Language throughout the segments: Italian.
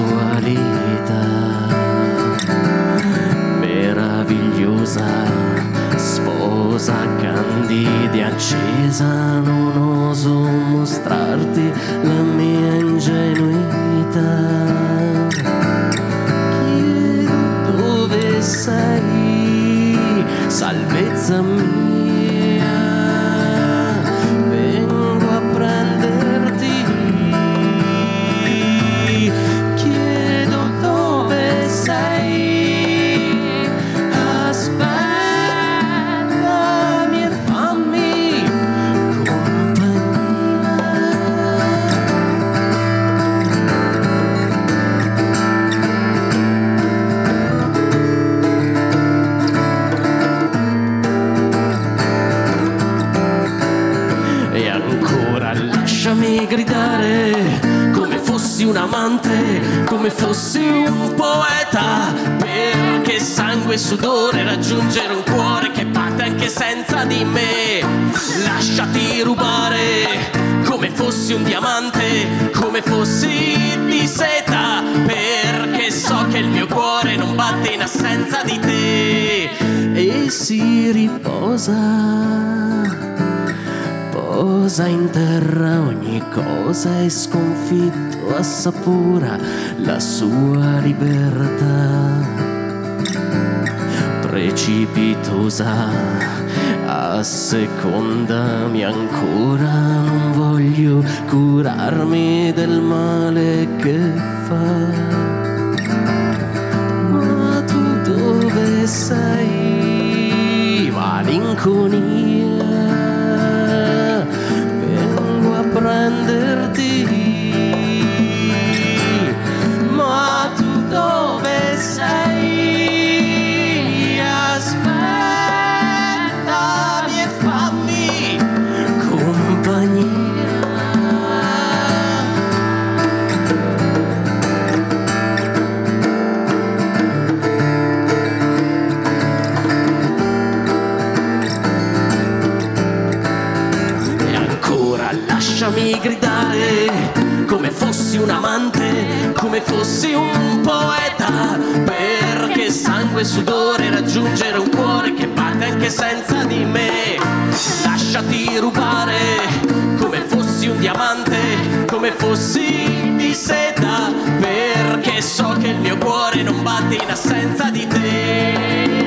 sensualità meravigliosa, sposa candida e accesa, non oso mostrarti la mia ingenuità. Chiedo dove sei, salvezza mia, vengo a prenderti. Chiedo dove sei, aspettami e fammi compagnia. E ancora lasciami gridare come fossi un amante, come fossi un poeta, perché sangue e sudore raggiungere un cuore che batte anche senza di me. Lasciati rubare come fossi un diamante, come fossi di seta, perché so che il mio cuore non batte in assenza di te e si posa in terra ogni cosa e sconfitto assapora la sua libertà. Precipitosa, assecondami ancora, non voglio curarmi del male che fa. Ma tu dove sei, malinconia? Vengo a prenderti. Ma tu dove sei? Aspettami e fammi compagnia. E ancora lasciami gridare come fossi un amante, come fossi un poeta, perché sangue e sudore raggiungere un cuore che batte anche senza di me. Lasciati rubare come fossi un diamante, come fossi di seta, perché so che il mio cuore non batte in assenza di te.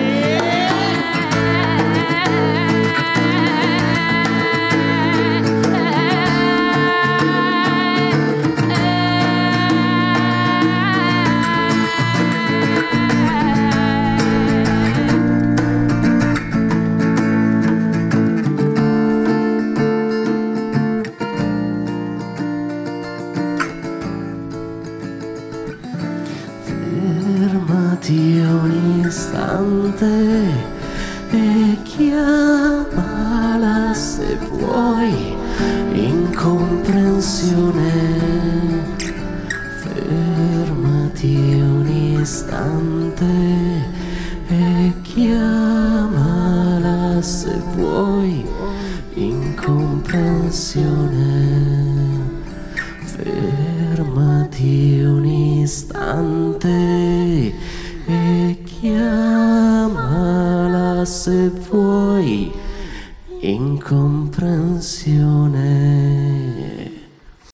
Fermati un istante e chiamala se vuoi incomprensione. Fermati un istante e chiamala se vuoi incomprensione. Fermati un istante e chiamala se vuoi incomprensione.